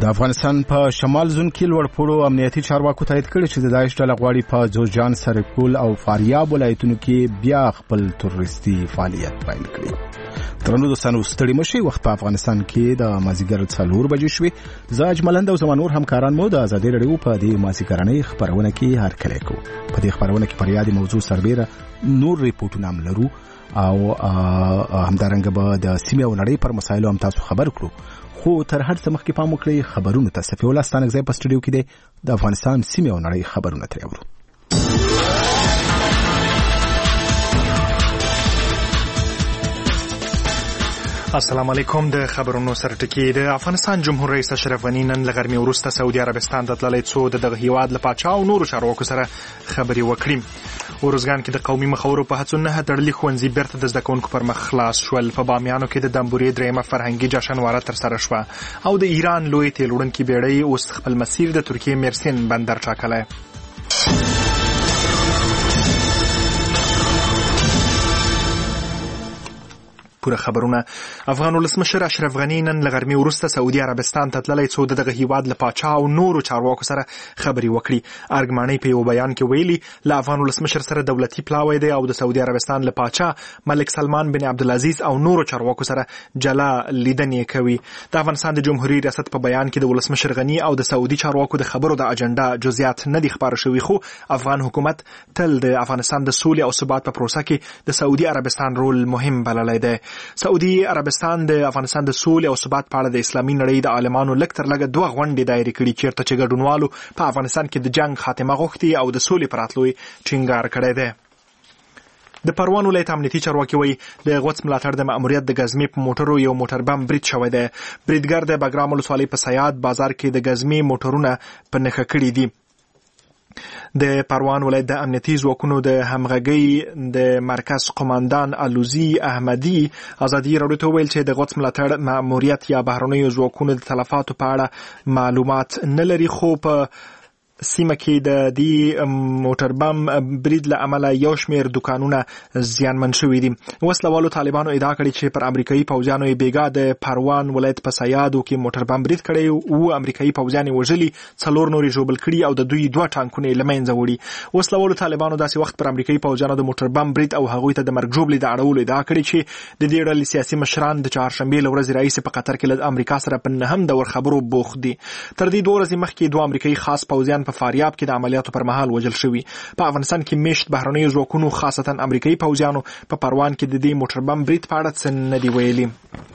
د افغانستان په شمال زون کې لوړپوړو امنیتي چارواکو تایید کړی چې د داعش ډله غواړي په جوزجان، سرپل او فاریاب ولایتونو کې بیا خپل تروریستي فعالیت پیل کړي. ترنو دوستانو ستړي مشي، وخت په افغانستان کې د مازیګر 4 بجې شوې. زه اجملند او زمانور همکاران مو د ازادي رادیو په دې مازیګرنۍ خبرونه کې هرکلی کوو. په دې خبرونه کې پر یادې موضوع سربېره نور ریپورتونه هم لرو او همدارنګه به د سیمې او نړۍ پر مسایلو هم تاسو خبر کړو. خو تر هر څه مخکې پام وکړئ خبرونه ته. صفي الله ستانکزی په سټوډیو کې دی. د افغانستان سیمې او نړۍ خبرونه ترې اورو. السلام علیکم. د خبرونو سرټکی. د افغانستان جمهور رئیس اشرف غنی نن له غرمې وروسته سعودي عربستان ته تللی څو دغه هیواد له پاچا او نورو چارواکو سره خبرې وکړي. ورزګان کې د قومي مخورو په هڅو نه تړلي ښوونځي بیرته د زده کوونکو پر مخ خلاص شول. په بامیانو کې د دمبورې درېیمه فرهنګي جشنواره ترسره شوه او د ایران لوی تیل وړونکي بیړۍ اوس خپل مسیر د ترکیې مرسین بندر ټاکلی. پوره خبرونه. افغان ولسمشر اشرف غنی نن له غرمې وروسته سعودي عربستان ته تللی څو دغه هیواد له پاچا او نورو چارواکو سره خبرې وکړي. ارګمانۍ په یو بیان کې ویلي له افغان ولسمشر سره دولتي پلاوی دی او د سعودي عربستان له پاچا ملک سلمان بن عبدالعزیز او نورو چارواکو سره جلا لیدنې کوي. د افغانستان د جمهوریت ریاست په بیان کې د ولسمشر غنی او د سعودي چارواکو د خبرو د اجنډا جزئیات نه دي خبر شوي، خو افغان حکومت تل د افغانستان د سولې او ثبات په پروسه کې د سعودي عربستان رول مهم بللی دی. سعودي عربستان د افغانستان د سولې او ثبات په اړه د اسلامي نړۍ د عالمانو لږ تر لږه 2 غونډې دایرې کړي، چیرته چې ګډونوالو په افغانستان کې د جنگ خاتمه غوښتي او د سولې پر راتلو ټینګار کړی دی. د پروان ولایت امنیتي چارواکي وایي د غوڅ ملاتړ د ماموریت د غزمې په موټرو یو موټر بم برید شوی دی. بریدګر د بګرام ولسوالۍ په سیاد بازار کې د غزمې موټرونه په نښه کړي دي. د پروان ولایت د امنیتي ځواکونو د همغږۍ د مرکز قماندان الوزي احمدي ازادي راډیو ته ویل چې د غوڅ ملاتړ ماموریت یا بهرنیو ځواکونو د تلفاتو په اړه معلومات نه لري، خو په سیمه کې د دې موټر بم برید له امله یو شمېر دوکانونه زیانمن شوي دي. وسلوالو طالبانو ادعا کړې چې پر امریکایي پوځیانو یې بیګا د پروان ولایت په سیادو کې موټر بم برید کړی او امریکایي پوځیان یې وژلي، 4 نور یې ژوبل کړي او د دوی 2 ټانکونه یې له منځه وړي. وسلوالو طالبانو داسې وخت پر امریکایي پوځیانو د موټر بم برید او هغوی ته د مرګ ژوبلې د اړولو ادعا کړې چې د دې ډلې سیاسي مشران د چهارشنبې له ورځې راهیسې په قطر کې له امریکا سره په 9 دور خبرو بوخت دي. تر دې 2 ورځې مخکې 2 امریکایي خاص پوځیان په فاریاب کې د عملیاتو پر مهال وژل شوي. په افغانستان کې میشت بهرنیو ځواکونو خاصتا امریکایي پوځیانو په پروان کې د دې موټر بم برید په اړه څه نه دي ویلي.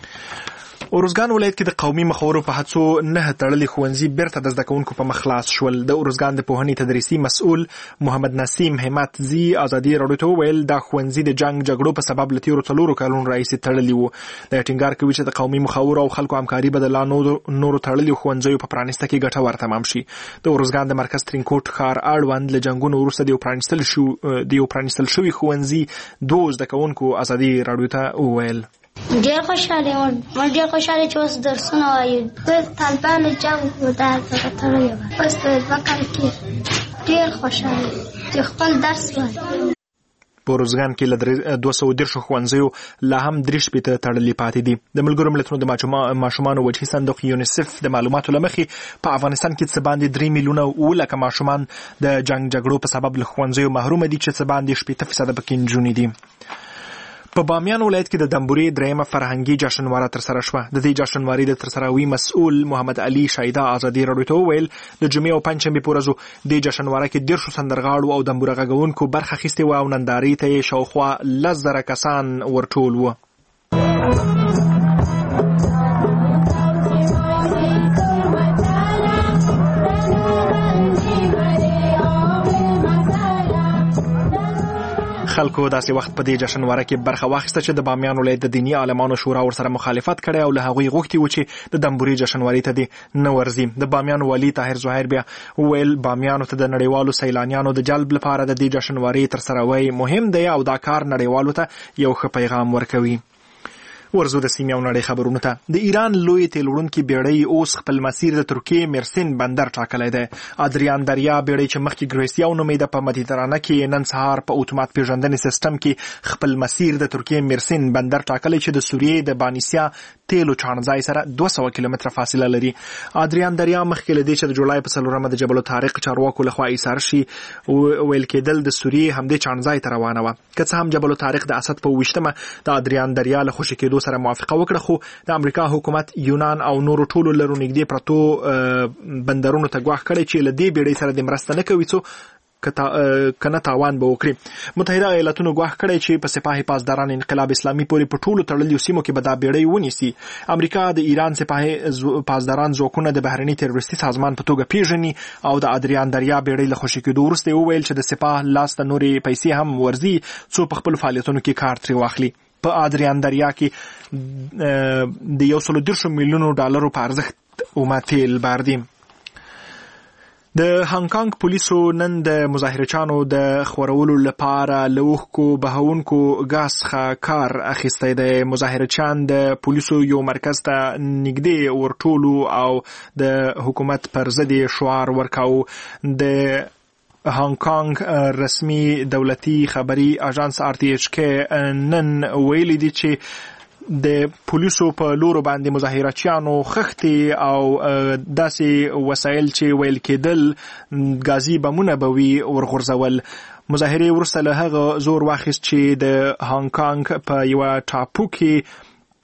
ارزګان ولایت کې د قومي مخورو په هڅو نه تړلي ښوونځي بیرته د زده کوونکو په مخ خلاص شول. د ارزګان د پوهنې تدریسي مسؤل محمد نسیم همت زی ازادي راډیو ته وویل دا ښوونځي د جنگ جګړو په سبب له تېرو 4 کلونو راهیسې تړلي وو. د ټینګار کوي چې د قومي مخورو او خلکو همکاري به د لا نورو تړلي ښوونځیو په پرانیسته کې ګټور تمام شي. د ارزګان د مرکز ترینکوټ ښار اړوند له جنګونو وروسته د یو پرانیستل شوي ښوونځي 2 زده کوونکو ازادي راډیو ته وویل ډېر خوشاله یم. ډېر خوشاله چې اوس درسونه وایو. د طالبانو جنګ و دا سره تړلی وه. اوس په 2 کال کې ډېر خوشاله چې خپل درس وایي. په ارزګان کې له 210 ښوونځیو لا هم 3 تړلي پاتې دي. د ملګرو ملتونو د ماشومانو وجهي صندوق یونیسف د معلوماتو له مخې په افغانستان کې څه باندې 3 میلیونه 9 ماشومان د جنگ جګړو په سبب له ښوونځیو محروم دي، چې څه باندې 70% پکې نجونې دي. په بامیان ولایت کې د دمبورې درېیمه فرهنګي جشنواره ترسره شوه. د دې جشنوارې د ترسروي مسؤل محمد علي شایدا ازادي راډیو ته وویل د جمعې او پنجشنبې په ورځو د جشنواره کې 10 سندرغاړو او دمبوره غږونکو برخه اخیستې وه او نندارې ته یې شاوخوا 10,000 کسان ورټول وو. خلکو داسې وخت په دې جشنواره کې برخه واخیسته چې د بامیان ولایت د دیني عالمانو شورا ورسره مخالفت کړی او له هغوی غوښتي و چې د دمبورې جشنوارې ته دې نه ورځي. د بامیان والي طاهر زهیر بیا وویل بامیانو ته د نړیوالو سیلانیانو د جلب لپاره د دې جشنوارې ترسروی مهم دی او دا کار نړیوالو ته یو ښه پیغام ورکوي. ورزو د سیمې او نړۍ خبرونه ته. د ایران لوی تیل وړونکي بیړۍ اوس خپل مسیر د ترکیې مرسین بندر ټاکلی دی. ادریان دریا بیړۍ چې مخکې ګریسیا نومېده په مدیترانه کې نن سهار په اتومات پیژندنې سیستم کې خپل مسیر د ترکیې مرسین بندر ټاکلی چې د سوریې د بانیسیا تیلو چانځای سره 200 کیلومتره فاصله لري. ادریان دریا مخکې له دې چې د جولای په 4 د جبل الطارق چارواکو لخوا ایثار شي ویل کېدل د سوریې همدې چانځای ته روانه وه. که څه هم جبل الطارق د اسد په 28مه د ادریان دریا له خوشي کېدو سره موافقه وکړه، خو د امریکا حکومت یونان او نورو ټولو لرو نږدې پرتو بندرونو ته ګواښ کړی چې له دې بیړۍ سره د مرسته نه کوي څو کنه تاوان به وکړي. متحده ایالاتونو ګواښ کړی چې په سپاهي پاسداران انقلاب اسلامي پورې په ټولو تړلیو سیمو کې به دا بیړۍ ونیسي. امریکا د ایران سپاهي پاسداران ځواکونه د بهرني تروریستي سازمان په توګه پیژني او د ادریان دریا بیړۍ له خوشي کېدو وروسته وویل چې د سپاه لاس ته نورې پیسې هم ورځي څو په خپل فعالیتونو کې کار ترې واخلي. په ادریان دریا کې د 130 میلیونو ډالرو په ارزښت اومه تیل بار دي. د هانګ کانګ پولیسو نن د مظاهرچانو د خورولو لپاره له اوښکو بهونکو ګاز څخه کار اخیستی دی. مظاهرچان د پولیسو یو مرکز ته نږدې ورټولو او د حکومت پر ضد شعار ورکاوه. د هانګ کانګ رسمي دولتي خبري اژانس RTHK نن ویلي دي چې د پولیسو په لورو باندې مظاهرچیانو خښتې او داسې وسایل چې ویل کېدل ګازي بمونه به وي ورغورځول. مظاهرې وروسته له هغه زور واخیست چې د هانګ کانګ په یوه ټاپو کې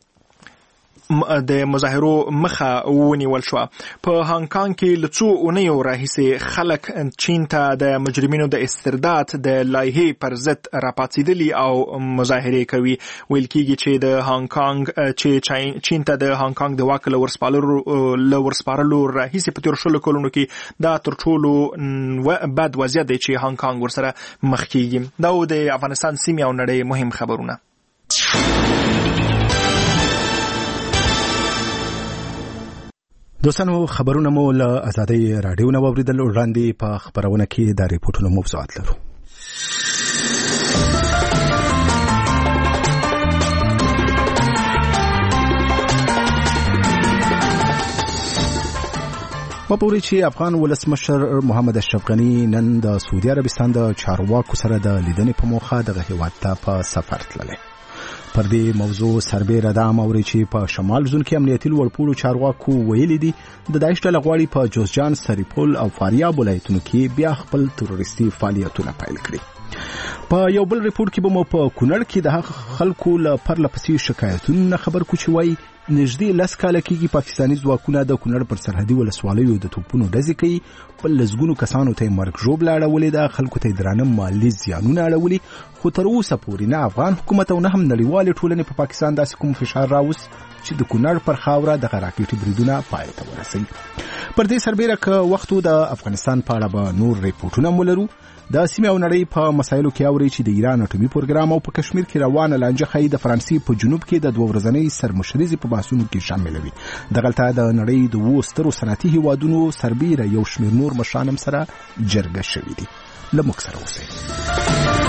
د مظاهرو مخه ونیول شوه. په هانګ کانګ کې له څو اونیو راهیسې خلک چین ته د مجرمینو د استرداد د لایحې پر ضد راپاڅېدلي او مظاهرې کوي. ویل کېږي چې د هانګ کانګ چې چین ته د هانګ کانګ د واک له ورسپارلو راهیسې په تېرو 20 کلونو کې دا تر ټولو بد وضعیت دی چې هانګ کانګ ورسره مخ کېږي. دا د افغانستان سیمې او نړۍ مهم خبرونه. دوستانو خبرونه مو له آزادۍ راډیو نه واوریدل. وړاندې په خبرونه کې د ریپورتونو موضوعات لرو. وپورې چې افغان ولسمشر محمد اشرف غني نن د سعودي عربستان د چارواکو سره د لیدنې په موخه دغه هیواد ته په سفر تللی. پر دې موضوع سربېره دا موري چې په شمال زون کې امنیتي لوړپوړو چارواکو ویلي دي د داعش ډله غواړي په جوزجان، سرپل او فاریاب ولایتونو کې بیا خپل تروریستي فعالیتونه پیل کړي. په یو بل ریپورت کې به مو په کونړ کې د خلکو له پرله پسې شکایتونو خبر کو چې وایي نږدې 10 کاله کېږي پاکستاني ځواکونه د کونړ پر سرحدي ولسوالیو د توپونو ډزې کوي. په لسګونو کسانو ته مرګ ژوبله اړولې ده، خلکو ته درانه مالي زیانونه اړولي، خو تر اوسه پورې نه افغان حکومت او نه هم نړیوالې ټولنې په پاکستان داسې کوم فشار راوست چې د کونړ پر خاوره د راکېټي بریدونه پای ته ورسوي. پر دې سربېره که وختو د افغانستان په اړه به نور ریپورټونه مو لرو. د سیمې او نړۍ په مسایلو کې اوري چې د ایران اټومي پروګرام او په کشمیر کې روانه لانجه ښایي د فرانسې په جنوب کې د 2 ورځنۍ سرمشریزې په بحثونو کې شاملوي. دغلته د نړۍ د 2 سترو صنعتي هیوادونو سربېره یو شمېر نور مشران هم سره جرګه شوي دي. له موږ سره اوسئ.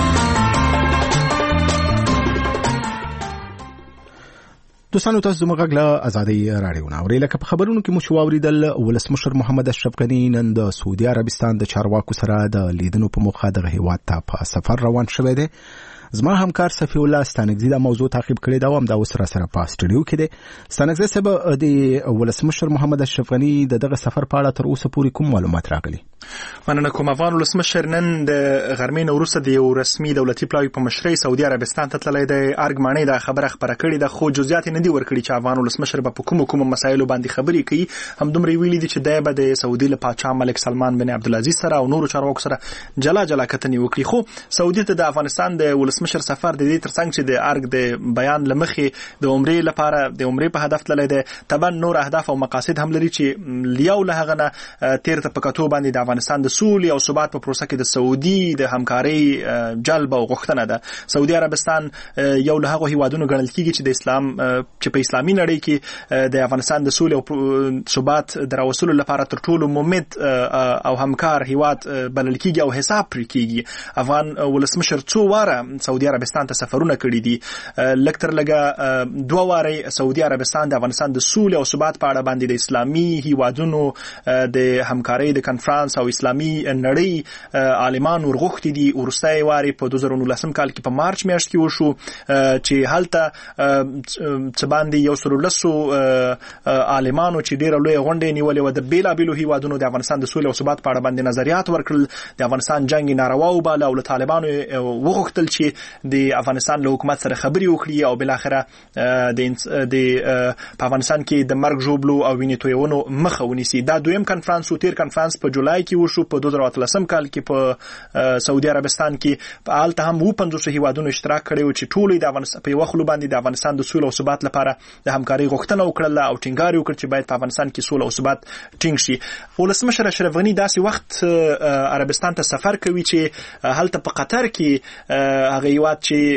دوستانو تاسو زموږ غږ له آزادۍ راډیو نه اورئ. لکه په خبرونو کې مو چې واوریدل ولسمشر محمد اشرف غني نن د سعودي عربستان د چارواکو سره د لیدنو په موخه دغه هیواد ته په سفر روان شوی دی. زما همکار صفی الله ستانګزی دا موضوع تعقیب کړی دا هم دا اوس را سره په سټډیو کې دی. ستانګزی صاحب د ولسمشر محمد اشرف غني دغه سفر په اړه تر اوسه پورې کوم معلومات راغلي؟ مننه کوم. افغان ولسمشر نن د غرمې نه وروسته د یو رسمي دولتي پلاوي په مشرۍ سعودي عربستان ته تللی دی. ارګمانۍ دا خبره خبره کړې ده، خو جزئیات نه دي ورکړي چې افغان ولسمشر به په کوم مسایلو باندې خبرې کوي. همدومره ویلي دي چې دی به د سعودي له پاچا ملک سلمان بن عبدالعزیز سره او نورو چارواکو سره جلا کتنې وکړي. خو سعودي ته د افغانستان د ولسمشر سفر د دې ترڅنګ چې د ارګ د بیان لمخې د عمرې لپاره د عمرې په هدف تللی دی، طبعا نور اهداف او مقاصد هم لري چې لیاو له هغه نه تیر ته په کتو باندې د افغانستان د سولې او ثبات په پروسه کې د سعودي د همکارۍ جلب او غوښتنه ده. سعودي عربستان یو له هغو هیوادونو ګڼل کېږي چې د اسلام چې په اسلامي نړۍ کې د افغانستان د سولې او ثبات د راوستلو لپاره تر ټولو ممد او همکار هیواد بلل کېږي او حساب پرې کېږي. افغان ولسمشر څو واره سعودي عربستان ته سفرونه کړي دي. لکتر لګه 2 واره سعودي عربستان د افغانستان د سولې او ثبات په اړه باندې د اسلامي هیوادونو د همکارۍ د کنفرانس او اسلامي نړۍ عالمان ورغوښتي دي. ورستای واره په 2019 کال کې په مارچ میاشت کې وشو چې هلته څه باندې یو سل لسو عالمانو چې ډیره لوی غونډه نیولې و د بیلابیلو هیوادونو د افغانستان د سولې او ثبات په اړه باندې نظریات ورکړل. د افغانستان جنگ ناروا وباله او له طالبانو وغوښتل چې د افغانستان له حکومت سره خبري وکړي او بل اخره د په افغانستان کې د مرګ ژوبلو او وینې تویونو مخه ونیسي. دا دویم کنفرانس او تیر کنفرانس په جولای کې وشو په 2013 کال کې په سعودي عربستان کې. په حالت هم 50 هیوادونو اشتراک کړي چې ټول د افغانستان په وخت باندې د افغانستان د سولې او ثبات لپاره د همکاري غوښتنه وکړه او ټینګار وکړ چې باید په افغانستان کې سوله او ثبات ټینګ شي. ولسمشر اشرف غنی داسې وخت عربستان ته سفر کوي چې هلته په قطر کې هغه هیواد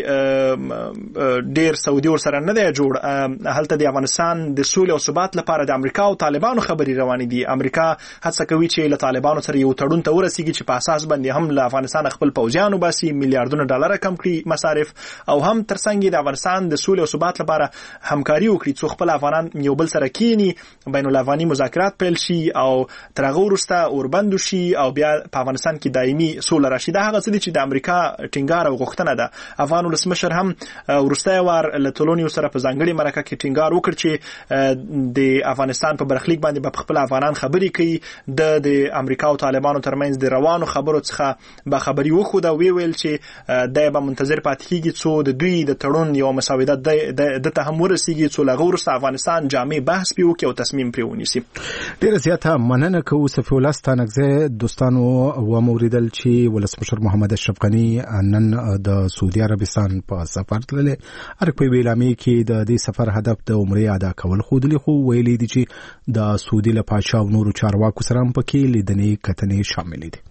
چې ډیر سعودي ور سره نه دی جوړ، هلته د افغانستان د سولې او ثبات لپاره د امریکا او طالبانو خبري روانې دي. امریکا هڅه کوي چې له طالبانو سره یو تړون ته ورسیږي چې په اساس باندې هم له افغانستان خپل پوځیانو باسي، میلیارډونه ډالر کم کړي مصارف، او هم ترڅنګ د افغانستان د سولې او ثبات لپاره همکاري وکړي څو خپل افغانان یو بل سره کینی، بین الافغاني مذاکرات پیل شي او تر هغه وروسته اوربند شي او بیا په افغانستان کې دایمي سوله راشي. دا هغه څه دي چې د امریکا ټینګار او غوښتنه ده. افغان ولسمشر هم وروسته وار له تولونیو سره په ځانګړي مرکه کې ټینګار وکړ چې د افغانستان په برخلیک باندې په خپل افغانان خبري کوي. د امریکا او طالبانو ترمنځ د روانو خبرو څخه به خبري وخوده، ویل چې دای به منتظر پاتې کیږي څو د دوی د تړون یو مساویدت د ته هم ورسیږي څو لغه وروسته افغانستان جامع بحث پیو کې او تصمیم پرې ونیسي. ډیره زیاته مننه کوو صفی الله ستانکزه. دوستانو و موریدل چې ولسمشر محمد اشرف غنی نن د سعودي عربستان په سفر تللی. په ویلامي کې د دې سفر هدف د عمرې ادا کول خودلی، خو ویلي دي چې د سعودي له پادشاه او نورو چارواکو سره هم پکې لیدنې کتنې شامل دي.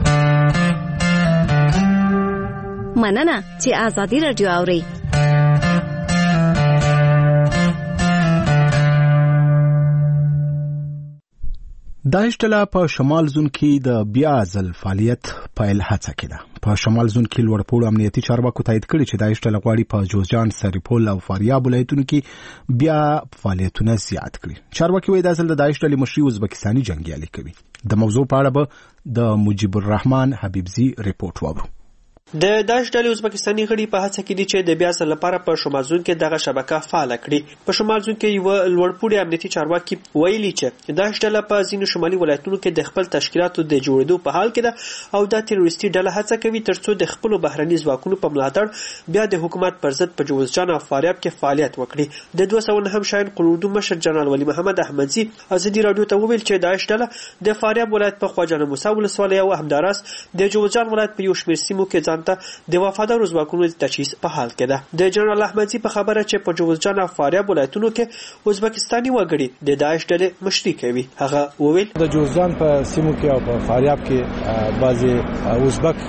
مننه چې آزادي رادیو اوري. داعش ډله په شمال زون کې د بیا ځل فعالیت پیل هڅه کړه. په شمال زون کې لوړپوړو امنیتي چارواکو تایید کړي چې داعش ډله غواړي په جوزجان، سرپل او فاریاب ولایتونو کې بیا فعالیتونه زیات کړي. چارواکي وایي دا ځل د داعش ډلې مشري ازبکستاني جنګیالي کوي. د موضوع په اړه به د مجيب الرحمن حبیبزي ریپورت واورو. د داعش ډلې ازبکستاني غړي په هڅه کې دي چې د بیا ځل لپاره په شمال زون کې دغه شبکه فعال کړي. په شمال زون کې یو لوړپوړي امنیتي چارواکي ویلي چې داعش ډله په ځینو شمالي ولایتونو کې د خپل تشکیلاتو د جوړېدو په حال کې ده او د تروریستي ډله هڅه کوي ترڅو د خپل بهرني ځواکونو په ملاتړ بیا د حکومت پر ضد په جوزجان او فاریاب کې فعالیت وکړي. د 209 شاهین قلوردو مشر جنرال ولی محمد احمدزي ازادي رادیو ته وویل چې داعش ډله د فاریاب ولایت په خواجه موسی ولسوالۍ او همداراز د جوزجان ولایت په یو شمېر سیمو کې ځانته د وفادار ځواکونو د تجهیز په حال کې ده. د جنرال احمدزي په خبره چې په جوزجان او فاریاب ولایتونو کې ازبکستاني وګړي د داعش ډلې مشري کوي. هغه وویل د جوزجان په سیمو کې او په فاریاب کې بعضي ازبک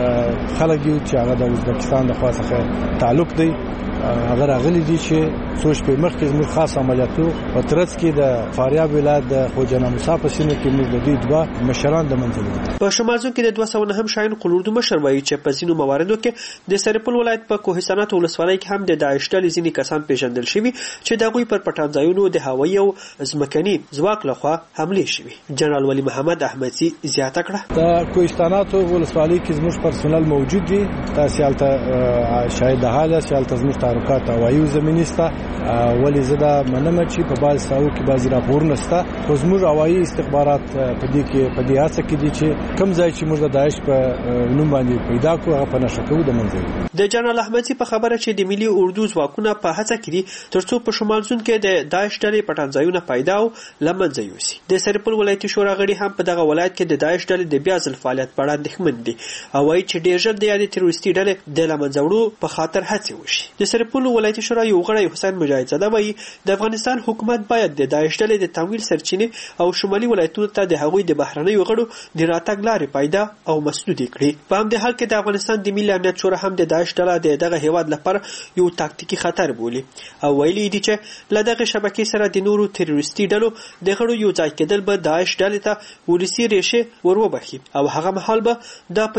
خلک دي چې هغه د ازبکستان د خوا څخه تعلق دی. هغه راغلي دي چې څو شپې مخکې زموږ خاص عملیاتو په ترڅ کې د فاریاب ولایت د خواجه موسی په سیمه کې موږ د دوی دوه مشران د منځ لیدل. په شمال زون کې د 209 شاهین قلوردو مشر وایي چې په ځینو مواردو کې د سرپل ولایت په کوهستانات ولسوالۍ کې هم د داعش ډلې ځینې کسان پیژندل شوي چې د هغوی پر پټانځایونو د هوایي او ځمکني ځواک لخوا حملې شوي. جنرال ولی محمد احمدزي زیاته کړه د کوهستانات ولسوالۍ کې زموږ پرسونل موجود دي. تاسو هلته شاهد حاله چې زموږ تعرقات هوایي او زمینی ستا ولی زدا مننه چې په باز ساو کې بازي راپورونه ستا خو زموږ هوایي استخبارات په دې هڅه کې دي چې کوم ځای چې موږ د داعش په نوم باندې پیدا کړو هغه په نشه کوو د منځوي. د جنرال احمدزي په خبره چې د ملي اردو ځواکونه په هڅه کې دي ترڅو په شمال زون کې د داعش ډلې پټانځایونه پیدا او لمنځه یوسي. د سرپل ولایتي شورا غړي هم په دغه ولایت کې د داعش ډلې د بیا ځل فعالیت په اړه اندېښمن دي او وایي چې ډېر ژر د یادې تروریستي ډلې د لمنځه وړو په خاطر هڅې وشي. د سرپل ولایتي شورا یو غړی حسین مجاهد زاده وایي د افغانستان حکومت باید د داعش ډلې د تمویل سرچینې او شمالي ولایتونو ته د هغوی د بهرنیو غړو د راتګ لارې پیدا او مسدودې کړي. په همدې حال کې د افغانستان د ملي امنیت شورا هم د داعش ډله دغه هیواد لپاره یو تاکتیکي خطر بولي او ویلي دي چې له دغه شبکې سره د نورو تروریستي ډلو د غړو یو ځای کېدل به داعش ډلې ته ولسي ریښې وروبخي او هغه مهال به دا په یو استراتیژیک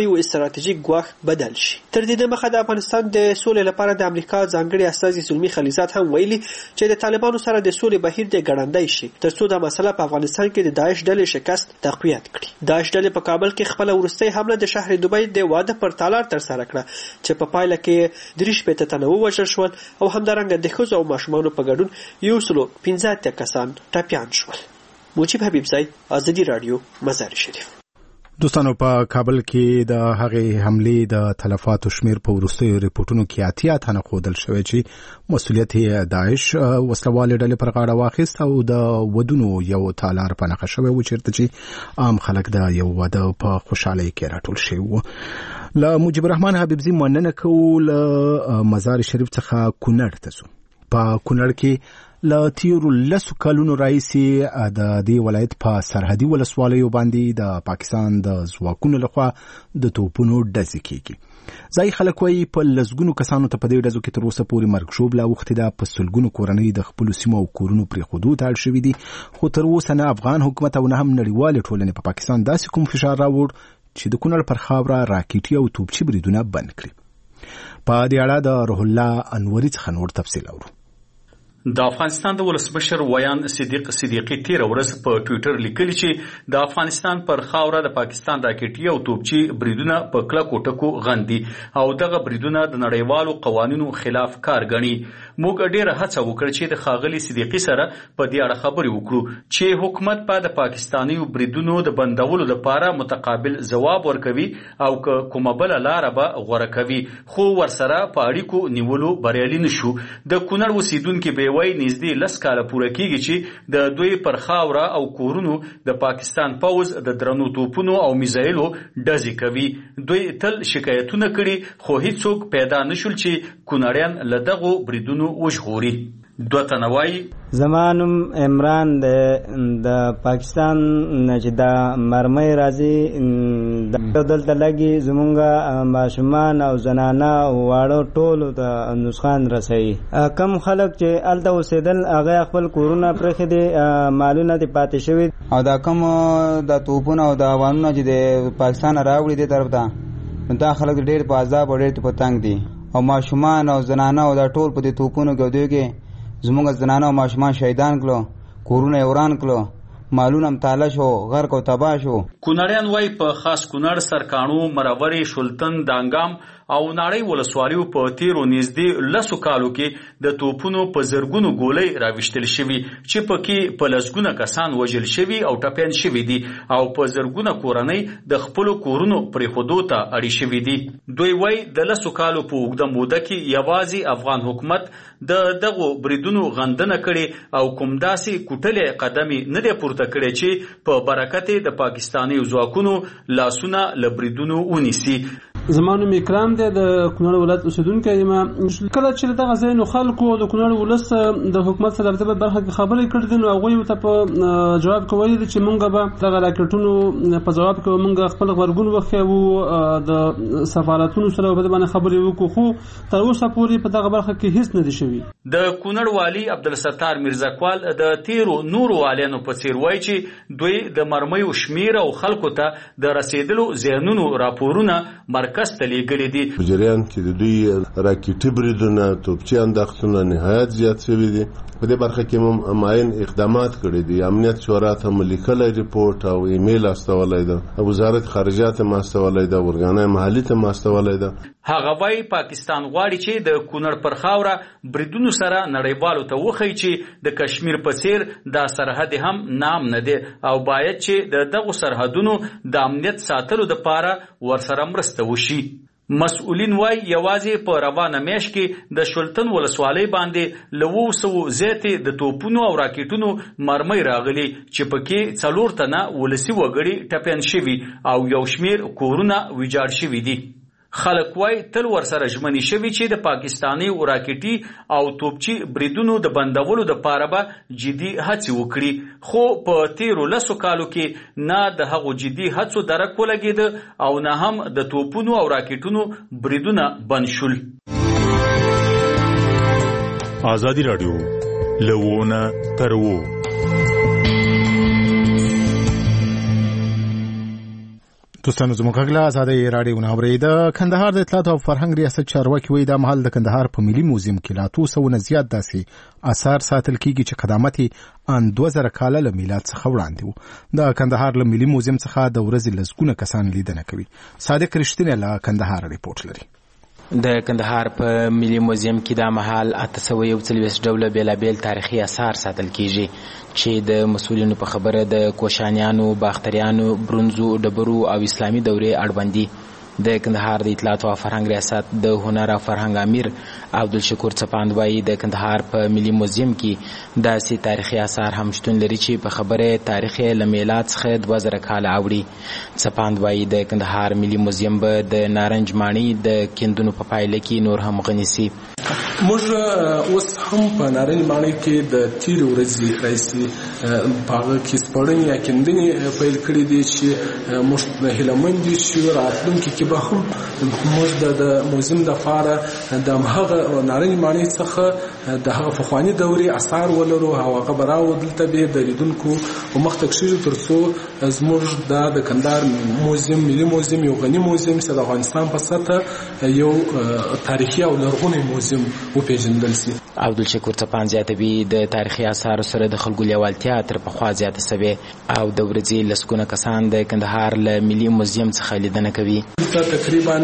ستراتیژیک ګواښ بدل شي. تر دې مخه د افغانستان د سولې لپاره د امریکا ځانګړي استازي زلمي خلیزات هم ویلي چې د طالبانو سره د سولې بهیر د ګړندی شي ترڅو د مسله په افغانستان کې د داعش ډلې شکست تقویت کړي. داعش ډلې په کابل کې خپل ورستۍ حمله د شهر دوبۍ د واده پر تالار تر سره کړه چې په پایله کې 3 تنه ووژل شول او همدارنګه د ښځو او ماشومانو په ګډون 115 کسان ټپیان شول. موجب حبیبزی، آزادی رادیو، مزار شریف. دوستانو په کابل کې د هغې حملې د تلفاتو شمیر په وروستیو ریپورتونو کې 80 تنه ښودل شوی چې مسؤلیت یې داعش وسلوالې ډلې پر غاړه واخیست او د ودونو یو تالار په نښه شوی و چېرته چې عام خلک د یو واده په خوشحالۍ کې راټول شوي وو. له مجيب الرحمن حبیبزي مننه کوو. له مزار شریف څخه کونړ ته ځو. په کونړ کې له تیرو 10 کلونو راهیسې د دې ولایت په سرحدي ولسوالیو باندې د پاکستان د ځواکونو لخوا د توپونو ډزې کېږي. ځایي خلک وایي په لسګونو کسانو ته په دې ډزو کې تر اوسه پورې مرګ ژوبله اوښتې ده. په سلګونو کورنۍ د خپلو سیمو او کورونو پرېښودو ته اړ شوي دي، خو تر اوسه نه افغان حکومت او نه هم نړیوالې ټولنې په پاکستان داسې کوم فشار راوړ چې د کونړ پر خاوره راکېټي او توپچي بریدونه بند کړي. په دې اړه د روح الله انوري څخه نور تفصیل اورو. د افغانستان د ولسمشر ویان صدیقي تیر ورځ په ټوئیټر لیکلی چې د افغانستان پر خاوره د پاکستان راکټي او توپچي بریدونه په کلکو ټکو غندي او دغه بریدونه د نړیوالو قوانینو خلاف کار ګڼي. موږ ډیره هڅه وکړه چې د خاغلی صدیقي سره په دې اړه خبرې وکړو چې حکومت په د پاکستاني بریدونو د بندولو لپاره متقابل ځواب ورکوي او کومه بل لار به غوړه کوي، خو ورسره په اړیکو نیولو بریالي نشو. د کونړ اوسیدونکو به وای نږدې 10 کاله پوره کیږي چې د دوی پر خاوره او کورونو د پاکستان پوز د درنو توپونو او میزایلو ډزې کوي. دوی تل شکایتونه کړي خو هیڅوک پیدا نشول چې کونړیان له دغو بریدونو وژغوري. دوه تنه وایي زمانم عمران د پاکستان چې د مرمۍ راځي دلته لګي زمونږه ماشومان او زنانه او واړه ټولو ته نسخان رسوي. کم خلک چې الته اوسېدل هغه خپل کورونه پرېښي دي، مالونه دې پاتې شوي او دا کم د توپونه او د اوانونه چې د پاکستان راوړي دې طرف ته دا خلک ډېر په عذاب او ډېر په تنګ دي او ماشومان او زنانه او دا ټول په دې توپونو کې دوی کې زمونږ زنانه او ماشومان شهیدان کړو، کورونه یې وران کړو، مالونه هم تاله شو، غرق او تباه شو. کونړیان وایي په خاص کونړ، سرکاڼو، مرورې، شلتن، دانګام او ناړۍ ولسوالیو په تیرو نږدې 10 کالو کې د توپونو په زرګونو ګولۍ راویشتل شوي چې پکې په لسګونه کسان وژل شوي او ټپیان شوي دي او په زرګونه کورنۍ د خپلو کورونو پرېښودو ته اړې شوي دي. دوی وایي د 10 کالو په اوږده موده کې یوازې افغان حکومت د دغو بریدونو غندنه کړي او کوم داسې کوټلې قدمې نه دی پورته کړی چې په برکت د پاکستاني ځواکونو لاسونه له بریدونو ونیسي. زمانو اکرام دی د کونړ ولایت اوسیدونکی یم. کله چې دغه ځینو خلکو د کونړ ولس د حکومت سره په برخه کې خبرې کړې دي نو هغوی ته په جواب کې ویلي چې مونږ به دغه راکټونو په جواب کې مونږ خپل غبرګون وښیو، د سفارتونو سره په دې باندې خبرې وکړو، خو تر اوسه پورې په دغه برخه کې هیڅ نه دي شوي. د کونړ والی عبدالستار میرزاکوال د تیرو نورو والیانو په څیر وایي چې دوی د مرمیو شمیر او خلکو ته د رسیدلو ذهنونو راپورونه مرکز ته لیږلي دي. په جریان کې د دوی راکټي بریدونه، توپچي انداختونه نهایت زیات شوي دي. په دې برخه کې معین اقدامات کړي دي. امنیت شورا ته لیکلی ریپورت او ایمیل استولی ده، وزارت خارجه ته استولی ده، ورګانه محلي ته استولی ده. هغه وايي پاکستان غواړي چې د کونړ پر خاوره بریدونو سره نړیوالو ته وښیي چې د کشمیر په څیر دا سرحد هم نام نه دی او باید چې د دغو سرحدونو د امنیت ساتلو لپاره ورسره مرسته وشي. مسؤلین وای یوازې په روانه میاشت کې د شلتن ولسوالۍ باندې له 200 زیاتې د توپونو او راکټونو مرمۍ راغلي چې پکې 4 تنه ولسي وګړي ټپیان شوي او یو شمیر کورونه ویجاړ شوي دي. خلک وای تل ورسره ژمنې شوي چې د پاکستاني راکټي او توپچي بریدونو د بندولو لپاره به جدي هڅې وکړي، خو په تیرو 10 کالو کې نه د هغو جدي هڅو درک ولګېده او نه هم د توپونو او راکټونو بریدونه بند شول. آزادی رادیو لوونه ترو دوستانو زموږ غږ له آزادۍ راډیو نه اورئ. د کندهار د اطلاعات او فرهنګ ریاست چارواکي وایي دا مهال د کندهار په ملي موزیم کې لا 200 نه زیات داسې آثار ساتل کیږي چې قدامت یې ان 2000 کاله له میلاد څخه وړاندې و. د کندهار له ملي موزیم څخه د ورځې لسګونه کسان لیدنه کوي. صادق رښتینی له کندهار ریپورت لري. د کندهار په ملي موزیم کې د مهال 841 ډوله بیلابیل تاریخي آثار ساتل کیږي چې د مسؤلینو په خبره د کوشانیانو، باختریانو، برونزو، ډبرو او اسلامي دورې اړوند دي. د کندهار د اطلاعات او فرهنګ ریاست د هنر او فرهنګ امیر عبدالشکور څپاند وایي د کندهار په ملي موزیم کې داسې تاریخي آثار هم شتون لري چې په خبره تاریخ له میلاد څخه 2000 کاله اوړي. څپاند وایي د کندهار ملي موزیم به د نارنج ماڼۍ د کیندونو په پایله کې نور هم غني سي. موږ اوس هم په نارنج ماڼۍ کې د تیر ورځې راځي په هغه کې سپړنې یا کیندنې پیل کړې دي چې موږ هیلهمند دي چې راتلونکي کې به هم موږ د موزیم دپاره د هغه نارنج ماڼۍ څخه د هغه پخواني دورې اثار ولرو او هغه به راودلته به د لیدونکو په مخ ته کښېږدو تر څو زموږ د کندهار موزیم ملي موزیم یو غني موزیم چې د افغانستان په سطحه یو تاریخي او لرغونی موزیم وپېژندل سي. عبدالشکور څپاند زیاتوي د تاریخي آثارو سره د خلکو لیوالتیا تر پخوا زیاته سوې او د ورځې لسګونه کسان د کندهار له ملي موزیم څخه لیدنه کوي. تقریبا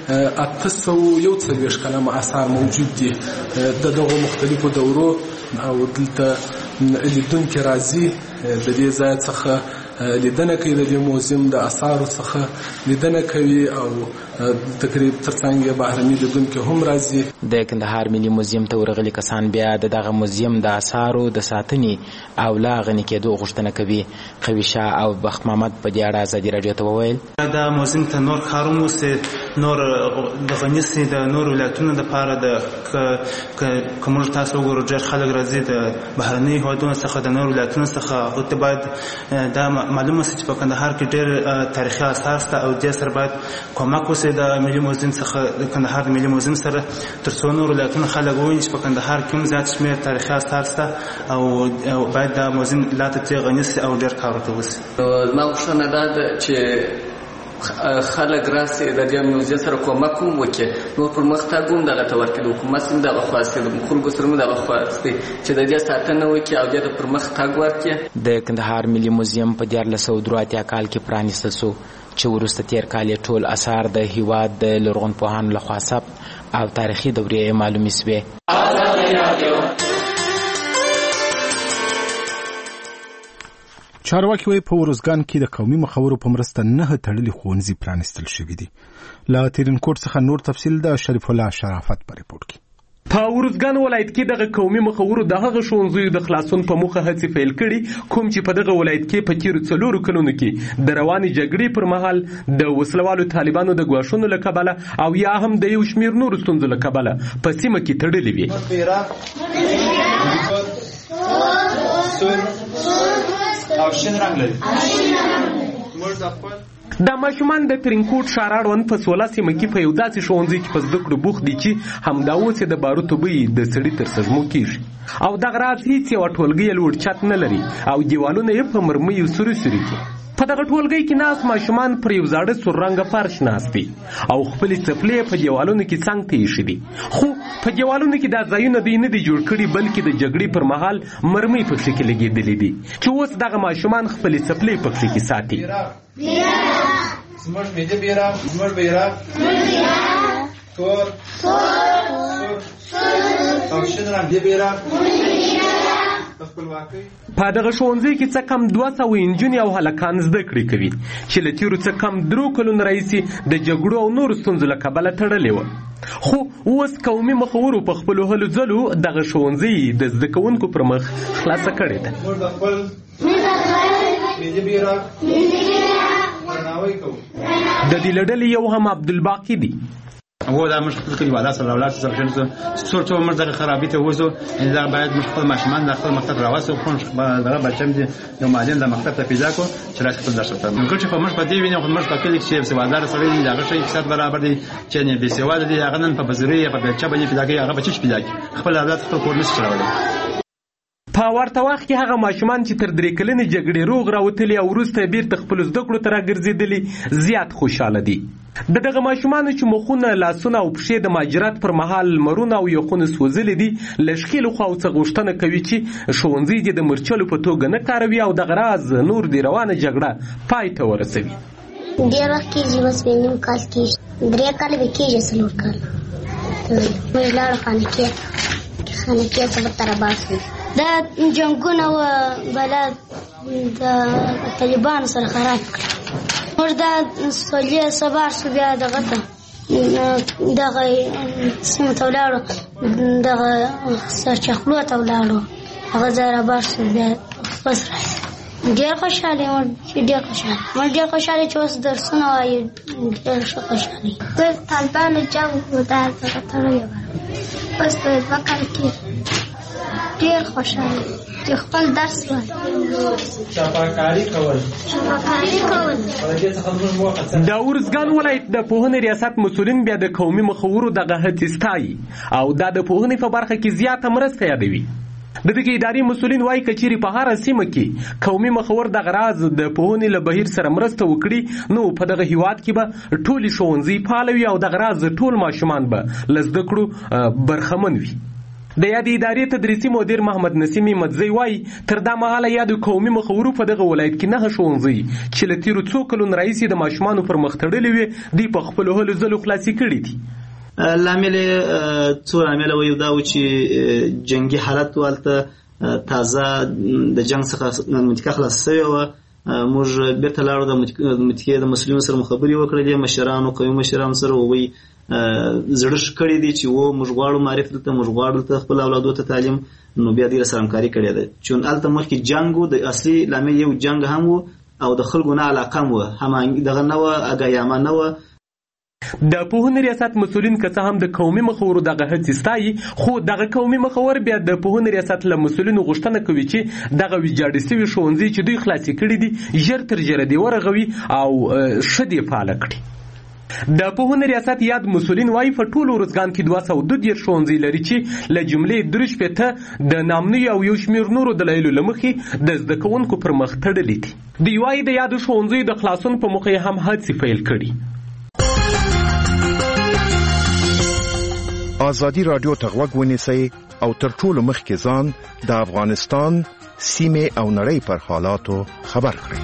841 کلمه آثار موجود دي د دغو مختلفو دورو او دلته لیدونکي راځي د دې ځای څخه لیدنه کوي، د دې موزیم د آثارو څخه لیدنه کوي او تقریبا ترڅنګ بهرني لیدونکي هم راځي. د کندهار ملي موزیم ته ورغلي کسان بیا د دغه موزیم د آثارو د ساتنې او لا غني کېدو غوښتنه کوي. قوي شاه او بخت محمد په دې اړه ازادي راډیو ته وویل دا موزیم ته نور کارونه سي نور د غني سي د نور ولایتونو لپاره د کومول تاسو وګورئ ډېر خلک راځي د بهرني هیوادونو څخه د نور ولایتونو څخه او ته باید دا معلومه سي چې په کندهار کې ډېر تاریخي آثار شته او دې سره باید کومک وسي د ملي موزیم څخه د کندهار د ملي موزیم سره تر څو نور ولایتونه خلک وویني چې په کندهار کې هم زیات شمېر تاریخي آثار شته او باید دا موزیم لا ته غني سي او ډېر کار ورته وسي. زما غوښتنه دا ده چې خلک راسي د دې موزیم سره کومک هم وکړي، نور پرمختګ هم دغه ته ورکړي، حکومت هم دغه خواست کوي، خلکو سره هم دغه خواست کوي چې د دې ساتنه وکړي او دې ته پرمختګ ورکړي. د کندهار ملي موزیم په 1483 کال کې پرانیستل شو چې وروسته تیر کال ټول آثار د هیواد د لرغونپوهانو لخوا ثبت او تاریخي دورې معلومې شوې. چارواکي وایي په ورزګان کې د قومي مخورو په مرسته 9 تړلي ښوونځي پرانیستل شوي دي. له ترینکوټ څخه نور تفصیل د شریف الله شرافت په ریپورت کې. په ورزګان ولایت کې دغه قومي مخورو د هغه ښوونځیو د خلاصون په موخه هڅې پیل کړي کوم چې په دغه ولایت کې په تیرو 4 کلونو کې د روانې جګړې پر مهال د وسلوالو طالبانو د ګواښونو له کبله او یا هم د یو شمېر نورو ستونزو له کبله په سیمه کې تړلې وي. او شین رنگ لري. د ماشومان د ترینکوټ ښار اړوند په 16 سیمه کې په یو داسې ښوونځي کې په زده کړو بوخت دي چې همدا اوس یې د باروتو بوی د سړي تر سږمو کېږي او دغه راز هېڅ یوه ټولګۍ یې لوړ چت نه لري او دیوالونه یې په مرمیو سوري سوري کې. په دغه ټولګۍ کې ناست ماشومان پر یو زاړه سور رنګه فرش ناست دي او خپلې څپلۍ په دیوالونو کې څنګ ته ایښي دي، خو په دیوالونو کې دا ځایونه دوی نه دي جوړ کړي بلکې د جګړې پر مهال مرمۍ پکښې کې لګېدلې دي چې اوس دغه ماشومان خپلې څپلۍ پکښې کې ساتي. زموږ ملي بیرغ زموږ بیرغ تور او شین رنګ بیرغ په دغه ښوونځي کې څه کم 200 نجونې او هلکان زده کړې کوي چې له تیرو څه کم 3 کلونو راهیسې د جګړو او نورو ستونزو له کبله تړلې وه، خو اوس قومي مخورو په خپلو هلو ځلو دغه ښوونځي د زده کوونکو پر مخ خلاصه کړې ده. موږ د خپل ملي بیرغ درناوی کوو. د دې له ډلې یو هم عبدالباقي دی. هو دا مش خپل کلیوالات سره ولات سره شنو څو موږ دغه خرابې ته وځو دا باید موږ خپل ماشومان د خپل مکتب راوځو خو دغه بچم دي یو معلم د مکتب ته پیدا کو چې راځي خپل درس ته موږ چې په مش په دې ویني خو مش په کلی کې سوادار سره دي هغه شي اقتصاد برابر دي چې نه به سواد دي هغه نن په بزري په بچا باندې پیدا کوي هغه بچی پیدا کوي خپل اولاد خپل کور نشي چلولای. په په ورته وخت کې هغه ماشومان چې تر 3 کلنې جګړې روغ راوتلي او وروسته بیرته خپلو زده کړو ته راګرځېدلي زیات خوشحاله دي. د دغه ماشومانو چې مخونه، لاسونه او پښې د مهاجرت پر مهال لمرونه او یخونه سوځلي دي له ښکېلو خواو څخه غوښتنه کوي چې ښوونځي دې د مرچلو په توګه نه کاروي او دغه راز نور دې روانه جګړه پای ته ورسوي. ډېر وخت کېږي، بس مې نیم کال کېږي، 3 کاله به کېږي، 4 کاله موږ لاړو خانقې ته به تر باسو. دا جنګونه و بلا د طالبانو سره خراب کړه. موږ دا سولیه سبا شو بیا دغه ته دغه سیمو ته ولاړو، دغه سرچخلو ته ولاړو، هغه ځای رابار شو بیا بس راځي. ډېر خوشحاله یم، ډېر خوشحاله موږ ډېر خوشحاله چې اوس درسونه وایو، ډېر ښه خوشحاله یم. د طالبانو جنګ و دا دغه تړلی وه، اوس په 2 کال کې ډېر خوشحاله چې خپل درس وایي. چاپاکاري کول د ارزګان ولایت د پوهنې ریاست مسؤلین بیا د قومي مخورو دغه هڅې ستایي او دا د پوهنې په برخه کې زیاته مرسته یادوي. د دغه ادارې مسؤلین وایي که چیرې په هره سیمه کې قومي مخور دغه راز د پوهنې له بهیر سره مرسته وکړي نو په دغه هیواد کې به ټولې ښوونځي فعال وي او دغه راز ټول ماشومان به له زده کړو برخمن وي. د یادې ادارې تدریسي مدیر محمد نسیم مدزی وایي تر دا مهاله یادو قومي مخورو په دغه ولایت کې 9 ښوونځي چې له تیرو 2 کلونو راهیسې د ماشومانو پر مخ تړلي وي دوی په خپلو هلو ځلو خلاصې کړي دي. لامل څو لامل وایو دا و چې جنگي حالت والته تازه د جنگ څخه منطقه خلاص شوې وه. موږ بیرته لاړو د منطقې د مسؤلینو سره خبرې وکړلې، مشرانو قومي مشرانو سره ووایي زړه کړی دی چې و موږ غواړو معرف دلته، موږ غواړو دلته خپل اولادو ته تعلیم، نو بیا دې سره همکاري کړې ده. چون هلته مخکې جنګ و، د اصلي لامل یو جنګ هم و او د خلکو نه علاقه هم وه، هم دغه نه وه، اګایامه نه وه. د پوهنې ریاست مسؤلین که څه هم د قومي مخورو دغه هڅې ستایي، خو دغه قومي مخور بیا د پوهنې ریاست له مسؤلینو غوښتنه کوي چې دغه ویجاړې سوي ښوونځي چې دوی خلاصې کړي دي ژر تر ژره دې ورغوي او ښه دې فعاله کړي. د پوهنې ریاست یاد مسؤلین وایي په ټول ارزګان کې 232 ښوونځي لري چې له جملې 3 د نامنوي او یو شمېر نورو دلایلو له مخې د زده کوونکو پر مخ تړلي دي. دوی وایي د یادو ښوونځیو د خلاصون په موخه یې هم هڅې پیل کړي. ازادي رادیو ته غوږ ونیسئ او تر ټولو مخکې ځان د افغانستان سیمې او نړۍ پر حالاتو خبر کړئ.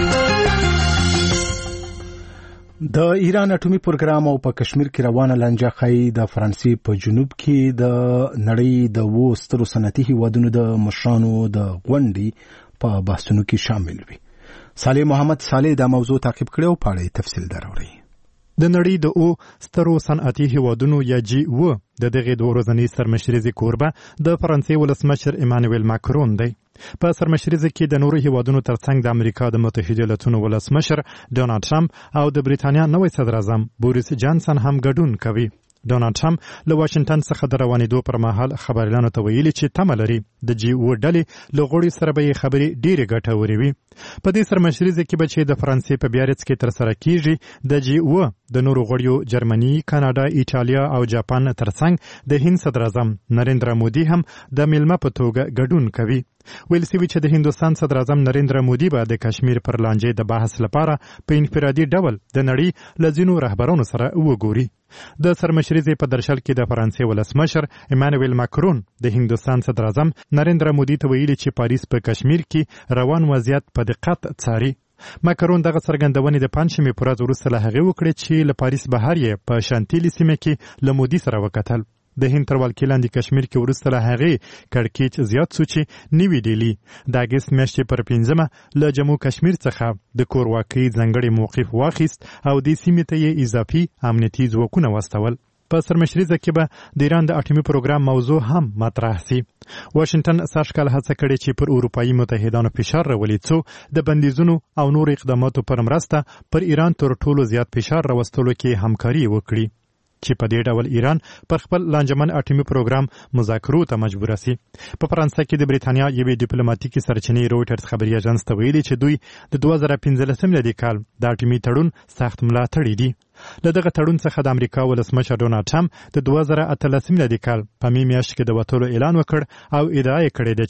د ایران اټومي پروګرام او په کشمیر کې روانه لانجه ښایي د فرانسې په جنوب کې د نړۍ د 2 سترو صنعتي هیوادونو د مشرانو د غونډې په بحثونو کې شامل وي. صالح محمد صالح دا موضوع تعقیب کړی او په اړه تفصیل دراوړي. د نړۍ د سترو صنعتي هیوادونو یا G7 د دغه 2 ورځنۍ سرمشرۍ کوربه د فرانسې ولسمشر ایمانوئل ماکرون دی. په سرمشرۍ کې د نورو هیوادونو ترڅنګ د امریکا د متحده ایالاتونو ولسمشر ډونالد ټرمپ او د بریتانیا نوی صدر اعظم بوریس جانسن هم ګډون کوي. ډونالد ټرمپ له واشنگټن څخه د روانېدو پر مهال خبريالانو ته ویلي چې تمه لري د G7 ډلې له غړو سره به یې خبرې ډېرې ګټورې وي. په دې سرمشرۍ کې به چې د فرانسې په بیارټس کې ترسره کیږي د G7 د نورو غړیو جرمني، کاناډا، ایټالیا او جاپان ترڅنګ د هند صدر اعظم نریندرا مودي هم د میلمه په توګه ګډون کوي. ویل سوي چې د هندوستان صدر اعظم نریندرا مودي به د کشمیر پر لانجې د بحث لپاره په انفرادي ډول د نړۍ له ځینو رهبرانو سره وګوري. د سرمشرۍ په درشل کې د فرانسې ولسمشر ایمانوئل ماکرون د هندوستان صدر اعظم نریندرا مودي ته ویلي چې پاریس په کشمیر کې روان وضعیت په دقت څاري. ماکرون دغه څرګندونې د پنځمې پر ورځ وروسته له هغې وکړې چې له پاریس بهر یې په شانتیلي سیمه کې له مودي سره وکتل. د هند تر ولکې لاندې کشمیر کې وروسته له هغې کړکېچ زیات شو چې نوي ډیلي د اګست میاشتې پر 5مه له جمو کشمیر څخه د کورواکۍ ځانګړی موقف واخیست او دې سیمې ته یې اضافي امنیتي ځواکونه واستول. په سرمشرۍ کې به د ایران د اټومي پروګرام موضوع هم مطرح سي. واشنگټن سږکال هڅه کړې چې پر اروپایي متحدانو فشار راولي څو د بندیزونو او نور اقداماتو پر مرسته پر ایران تر ټولو زیات فشار راوستلو کې همکاري وکړي چې په دې ډول ایران پر خپل لانجمن اټومي پروګرام مذاکرو ته مجبور سي. په فرانسه کې د بریتانیا یوې ډیپلوماټیکي سرچینې رويټرز خبري اژانس ته ویلي چې دوی د 2015 میلادي کال د اټومي تړون سخت ملاتړي دي. له دغه تړون څخه د امریکا ولسمشر ډونالد ټرمپ د 2018 میلادي کال په میاشت کې د وټولو اعلان وکړ او ادعا یې کړې ده چې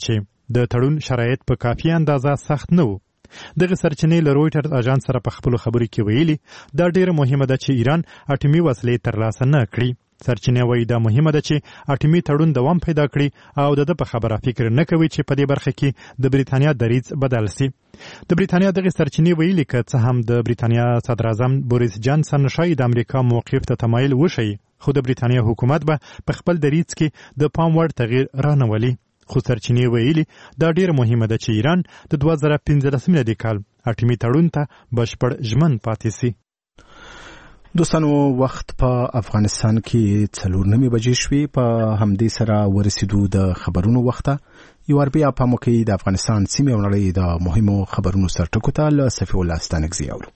د تړون شرایط په کافي اندازه سخت نه وو. دغه سرچینې له رویټرز اژانس سره په خپلو خبرو کې ویلي دا ډیره مهمه ده چې ایران اټومي وسلې ترلاسه نه کړي. سرچینې وایي دا مهمه ده چې اټومي تړون دوام پیدا کړي او د په خبره فکر نه کوي چې په دې برخه کې د بریتانیا دریځ بدل سي. د بریتانیا دغه سرچینې ویلي که څه هم د بریتانیا صدر اعظم بوریس جانسن شاید د امریکا موقف ته تمایل وشي، خو د بریتانیا حکومت به په خپل دریځ کې د پام وړ تغییر رانولي. خو سرچینې ویلي دا ډیره مهمه ده چې ایران د 2015 میلادي کال اټومي تړون ته بشپړ ژمن پاتې سي. دوستانو وخت په افغانستان کې 4:09 بجې شوې. په همدې سره ورسېدو د خبرونو وخته. یو بیا په موقع د افغانستان سیمې او نړۍ د مهمو خبرونو سرټکو ته له صفي الله ستانکزي اورو.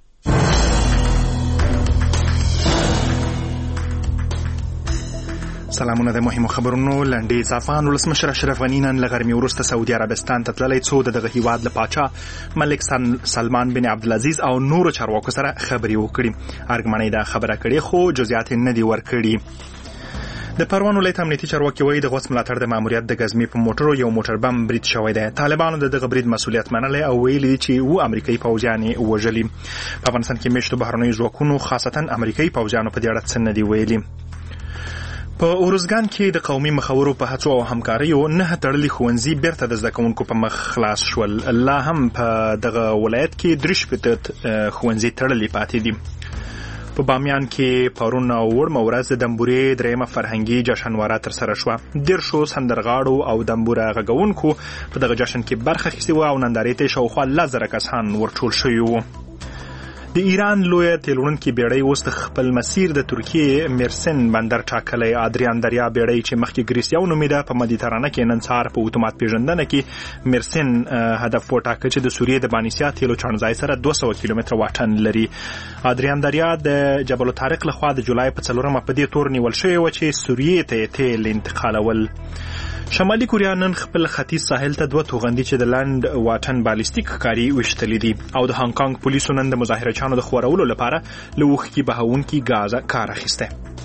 سلامونه. د مهمو خبرونو لنډیز. افغان ولسمشر اشرف غني نن له غرمې وروسته سعودي عربستان ته تللی څو دغه هیواد له پاچا ملک سلمان بن عبدالعزیز او نورو چارواکو سره خبرې وکړي. ارګمنۍ دا خبره کړې خو جزئیات نه دي ورکړي. د پروان ولایت امنیتي چارواکي وایي د غوڅ ملاتړ د ماموریت د غزمي په موټرو یو موټر بم برید شوی دی. طالبانو دغه برید مسؤلیت منلی او ویلي چې و امریکایي پوځیان یې وژلي. په افغانستان کې میشتو بهرنیو ځواکونو خاصتا امریکایي پوځیانو په دې اړه څه نه دي ویلي. په اورزګان کې د قومي مخورو په هڅو او همکاریو 9 تړلي ښوونځي بیرته د زده کوونکو په مخ خلاص شول. لا هم په دغه ولایت کې 3 ښوونځي تړلي پاتې دي. په بامیان کې پرون او وړمه ورځ د دمبورې درېیمه فرهنګي جشنواره ترسره شوه. 10 سندرغاړو او دمبوره غږونکو په دغه جشن کې برخه اخیستې وه او نندارې ته شاوخوا 10,000 کسان ورټول شوي وو. د ایران لویه تیلوړونکې بیړۍ اوس د خپل مسیر د ترکیې میرسن بندر ټاکلی. ادریان دریا بیړۍ چې مخکې ګریسیا ونومېده په مدیترانه کې نن سهار په اتومات پیژندنه کې میرسن هدف وټاکه چې د سوریې د بانیسیا تیلو چاڼځای سره 200 کیلومتره واټن لري. ادریان دریا د جبل الطارق لخوا د جولای په 4 په دې تور نیول شوی و چې سوریې ته تیل انتقالول. شمالي کوریا نن خپل ختیځ ساحل ته 2 توغندي چې د لند واټن بالستیک ښکاري وشتلې دي. او د هانګ کانګ پولیسو نن د مظاهرچیانو د خورولو لپاره له اوښکې بهونکي ګاز کار اخیسته.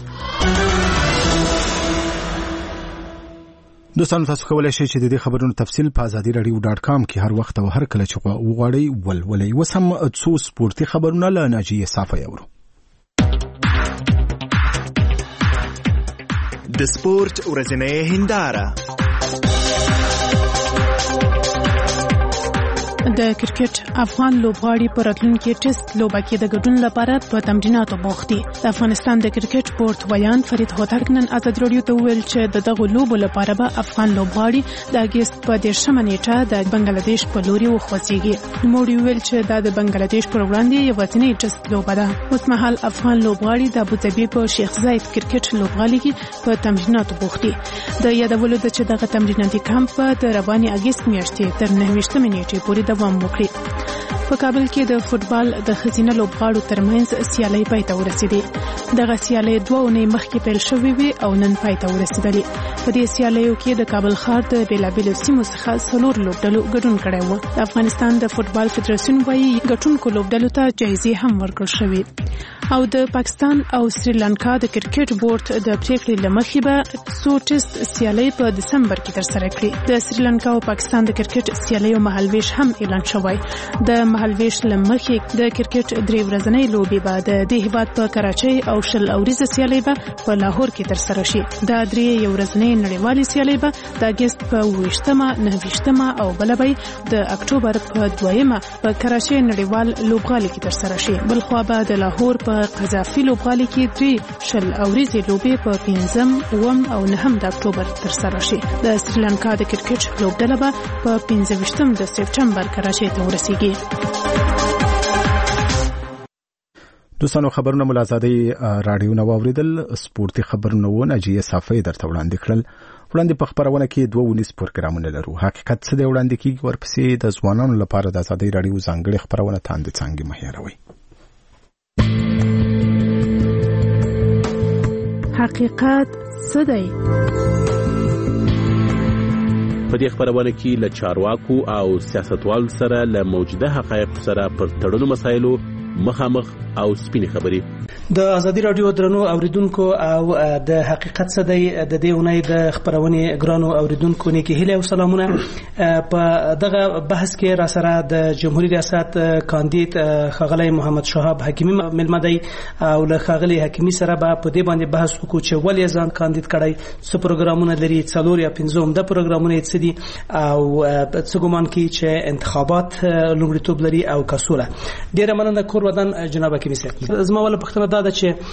دوستانو تاسو کولای شئ چې د دې خبرونو تفصیل په azadi.radio.com کې هر وخت او هر کله چې وغواړئ ولولئ. اوس هم څو سپورتي خبرونه له ناجیه صافی اورو. د سپورت ورځنۍ هنداره. د کرکټ افغان لوبغاړي په راتلونکي ټیسټ لوبه کې د ګډون لپاره په تمریناتو بوخت دي. د افغانستان د کرکټ بورډ ویان فرید هوتک نن آزاد رادیو ته وویل چې د دغه لوبو لپاره به افغان لوبغاړي د اګست په 10 نیټه د بنگلاديش په لوري وخوځيږي. نوموړي وویل چې دا د بنگلاديش پر وړاندې یو وطني ټیسټ لوبه ده. اوس مهال افغان لوبغاړي د ابوظبي په شیخ زاید کرکټ لوبغالي کې په تمریناتو بوخت دي. د یادولو د چې دغه تمریناتي کمپ د رواني اګست میاشتې تر 29 نیټې پورې دوام وکړي. په کابل کې د فوتبال د ښځینه لوبغاړو ترمنځ سیالۍ پای ته ورسېدې. دغه سیالۍ 2 اونۍ مخکې پیل شوې وې او نن پای ته ورسېدلې. په دې سیالیو کې د کابل ښار د بیلابیلو سیمو څخه 4 لوبډلو ګډون کړی و. د افغانستان د فوتبال فدراسیون وايي ګټونکو لوبډلو ته جایزې هم ورکړل شوې. او د پاکستان او سریلانکا د کرکټ بورډ د پریکړې له مخې به څو ټیسټ سیالۍ په دسمبر کې ترسره کړي. د سریلانکا او پاکستان د کرکټ سیالیو مهالویش هم اعلان شوی. د مهالویش له مخې د کرکټ 3 ورځنۍ لوبې به د دې هیواد په کراچۍ او شل اوریزه سیالۍ به په لاهور کې ترسره شي. دا 3 ورځنۍ نړیوالې سیالۍ به د اګست په 28 29 او بل به د اکتوبر په 2 په کراچۍ نړیوال لوبغالي کې ترسره شي. بل خو به د لاهور په قذافي لوبغالي کې 3 شل اوریزه لوبې په 5 او 9 د اکتوبر ترسره شي. د سریلانکا د کرکټ لوبډله به په 15 د سپټمبر کراچۍ ته ورسیږي. دوستانو خبرونه ملازادي رادیو نو اوریدل. سپورتي خبرونه و ناجیه صافی درته وړاندې کړل. وړاندې په خبرونه کې 2 پروګرامونه لرو. حقیقت څه دی وړاندې کیږي ورپسې د ځوانانو لپاره د آزادۍ رادیو ځانګړي خبرونه تاند څنګه مهیروي. حقیقت څه دی؟ په دې خبرونه کې له چارواکو او سیاستوالو سره له موجوده حقایق سره پر تړلو مسایلو مخامخ او سپینې خبرې. د ازادي رادیو درنو اوریدونکو او د حقیقت څخه د دې اونۍ د خبرونې ګرانو اوریدونکو نه کې هیله او سلامونه. په دغه بحث کې را سره د جمهوریت ریاست کاندید خغلی محمد شهاب حکیمی ملمدی او له خغلی حکیمی سره په دې باندې بحث وکړو چې ولې ځان کاندید کړی، څه پروګرامونه لري، 4 یا 5 د پروګرامونه څه دي او څه ګمان کوي چې انتخابات لومړیتوب لري او کسوله. ډیره مننه کور ودان جناب حکیمی صاحب. زما ول پښتنه دا ده چې